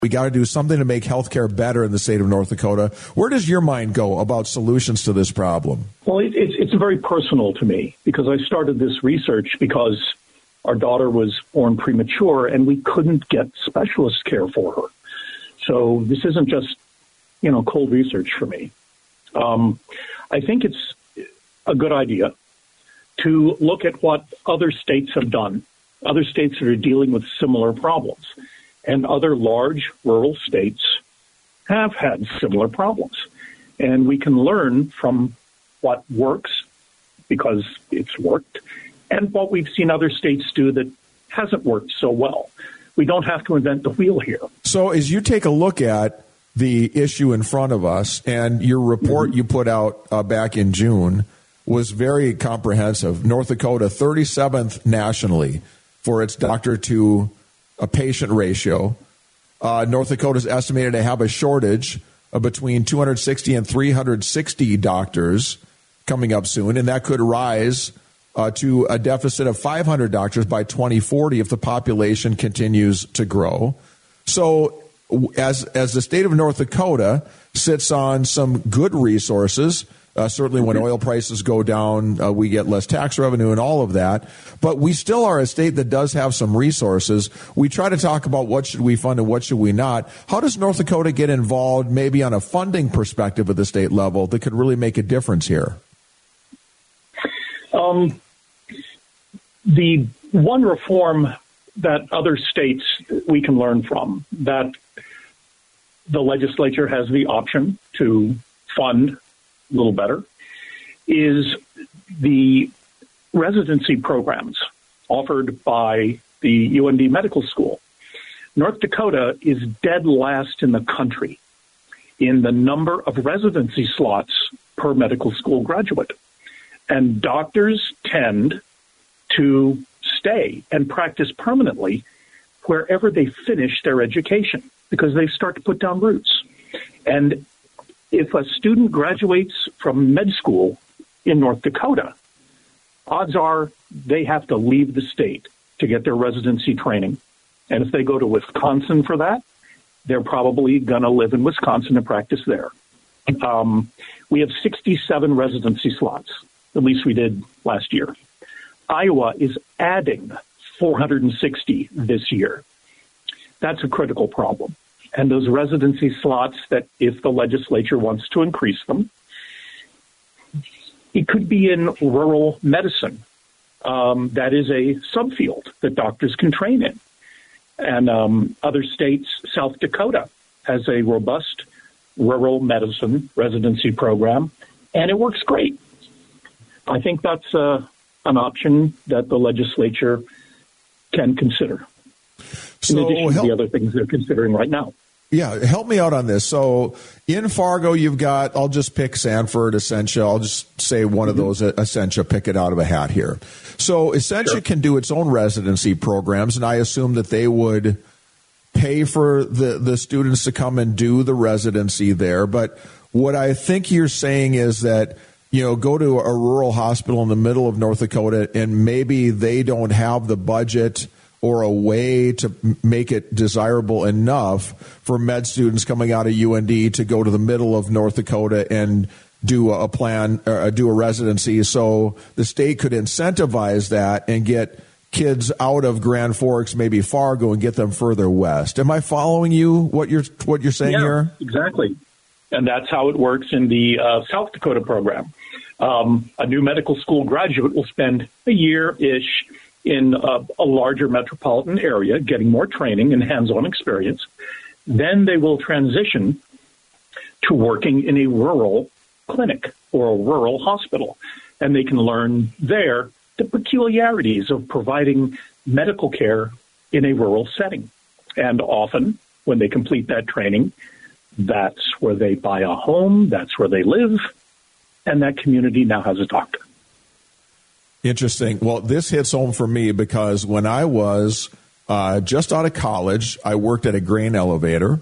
We got to do something to make healthcare better in the state of North Dakota. Where does your mind go about solutions to this problem? Well, it's very personal to me because I started this research because our daughter was born premature and we couldn't get specialist care for her. So this isn't just, cold research for me. I think it's a good idea to look at what other states have done, other states that are dealing with similar problems. And other large rural states have had similar problems. And we can learn from what works because it's worked and what we've seen other states do that hasn't worked so well. We don't have to invent the wheel here. So as you take a look at the issue in front of us, and your report you put out back in June was very comprehensive. North Dakota, 37th nationally for its doctor to a patient ratio. North Dakota is estimated to have a shortage of between 260 and 360 doctors coming up soon, and that could rise to a deficit of 500 doctors by 2040 if the population continues to grow. So as the state of North Dakota sits on some good resources, certainly when oil prices go down, we get less tax revenue and all of that. But we still are a state that does have some resources. We try to talk about what should we fund and what should we not. How does North Dakota get involved maybe on a funding perspective at the state level that could really make a difference here? The one reform that other states we can learn from, that the legislature has the option to fund a little better, is the residency programs offered by the UND Medical School. North Dakota is dead last in the country in the number of residency slots per medical school graduate. And doctors tend to stay and practice permanently wherever they finish their education because they start to put down roots. And if a student graduates from med school in North Dakota, odds are they have to leave the state to get their residency training. And if they go to Wisconsin for that, they're probably going to live in Wisconsin and practice there. We have 67 residency slots, at least we did last year. Iowa is adding 460 this year. That's a critical problem. And those residency slots that if the legislature wants to increase them, it could be in rural medicine. That is a subfield that doctors can train in. And other states, South Dakota has a robust rural medicine residency program, and it works great. I think that's an option that the legislature can consider, in addition to the other things they're considering right now. Yeah, help me out on this. So in Fargo, you've got, I'll just pick Sanford, Essentia. I'll just say one of those, Essentia, pick it out of a hat here. So Essentia can do its own residency programs, and I assume that they would pay for the students to come and do the residency there. But what I think you're saying is that, go to a rural hospital in the middle of North Dakota, and maybe they don't have the budget or a way to make it desirable enough for med students coming out of UND to go to the middle of North Dakota and do a plan, do a residency. So the state could incentivize that and get kids out of Grand Forks, maybe Fargo, and get them further west. Am I following you? What you're saying here? Exactly. And that's how it works in the South Dakota program. A new medical school graduate will spend a year-ish in a larger metropolitan area, getting more training and hands-on experience. Then they will transition to working in a rural clinic or a rural hospital, and they can learn there the peculiarities of providing medical care in a rural setting. And often, when they complete that training, that's where they buy a home, that's where they live, and that community now has a doctor. Interesting. Well, this hits home for me because when I was just out of college, I worked at a grain elevator,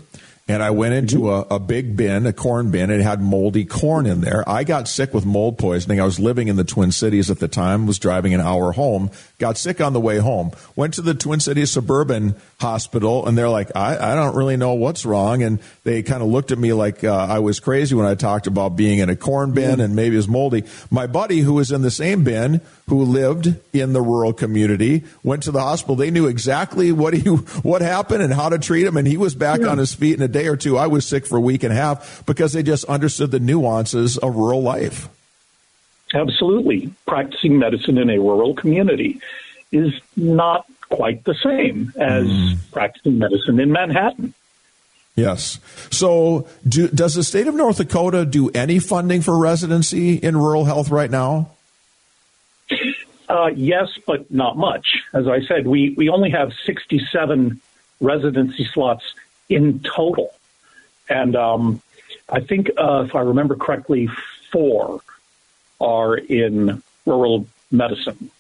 and I went into a big bin, a corn bin. It had moldy corn in there. I got sick with mold poisoning. I was living in the Twin Cities at the time, was driving an hour home, got sick on the way home, went to the Twin Cities Suburban Hospital, and they're like, I don't really know what's wrong. And they kind of looked at me like I was crazy when I talked about being in a corn bin and maybe it was moldy. My buddy, who was in the same bin, who lived in the rural community, went to the hospital. They knew exactly what happened and how to treat him, and he was back on his feet in a day or two. I was sick for a week and a half because they just understood the nuances of rural life. Absolutely. Practicing medicine in a rural community is not quite the same as practicing medicine in Manhattan. Yes. So does the state of North Dakota do any funding for residency in rural health right now? Yes, but not much. As I said, we only have 67 residency slots in total. And I think, if I remember correctly, 4 are in rural medicine.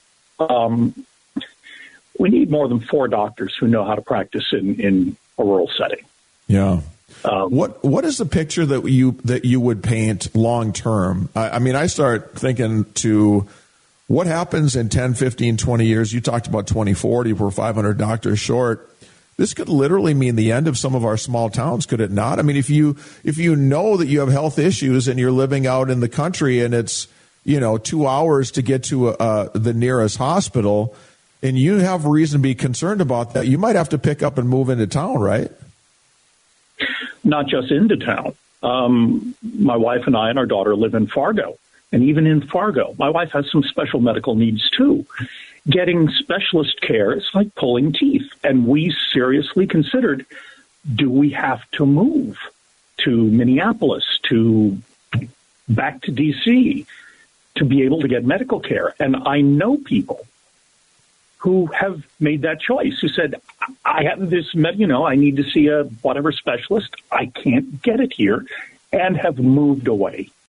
We need more than 4 doctors who know how to practice in a rural setting. Yeah. What is the picture that you would paint long term? I mean, I start thinking to what happens in 10, 15, 20 years. You talked about 2040, we're 500 doctors short. This could literally mean the end of some of our small towns, could it not? I mean, if you know that you have health issues and you're living out in the country and it's 2 hours to get to the nearest hospital, and you have reason to be concerned about that, you might have to pick up and move into town, right? Not just into town. My wife and I and our daughter live in Fargo. And even in Fargo, my wife has some special medical needs, too. Getting specialist care is like pulling teeth. And we seriously considered, do we have to move to Minneapolis, back to D.C., to be able to get medical care? And I know people who have made that choice, who said, I have this, I need to see a whatever specialist. I can't get it here, and have moved away.